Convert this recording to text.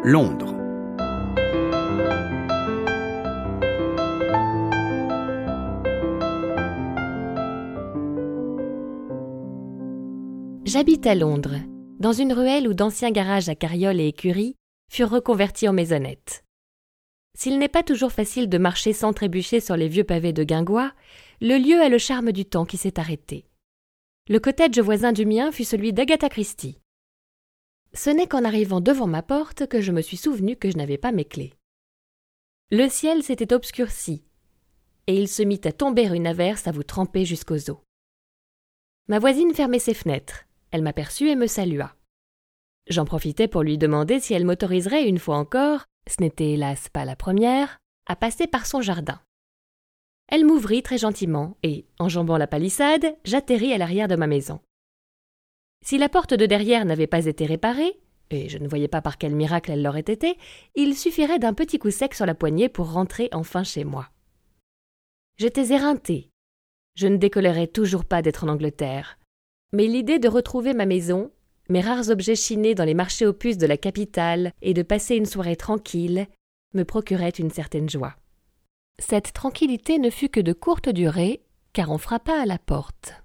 Londres. J'habite à Londres, dans une ruelle où d'anciens garages à carrioles et écuries furent reconvertis en maisonnettes. S'il n'est pas toujours facile de marcher sans trébucher sur les vieux pavés de guingois, le lieu a le charme du temps qui s'est arrêté. Le cottage voisin du mien fut celui d'Agatha Christie. Ce n'est qu'en arrivant devant ma porte que je me suis souvenu que je n'avais pas mes clés. Le ciel s'était obscurci, et il se mit à tomber une averse à vous tremper jusqu'aux os. Ma voisine fermait ses fenêtres. Elle m'aperçut et me salua. J'en profitai pour lui demander si elle m'autoriserait une fois encore, ce n'était hélas pas la première, à passer par son jardin. Elle m'ouvrit très gentiment et, enjambant la palissade, j'atterris à l'arrière de ma maison. Si la porte de derrière n'avait pas été réparée, et je ne voyais pas par quel miracle elle l'aurait été, il suffirait d'un petit coup sec sur la poignée pour rentrer enfin chez moi. J'étais éreintée. Je ne décolérais toujours pas d'être en Angleterre. Mais l'idée de retrouver ma maison, mes rares objets chinés dans les marchés aux puces de la capitale et de passer une soirée tranquille, me procurait une certaine joie. Cette tranquillité ne fut que de courte durée, car on frappa à la porte.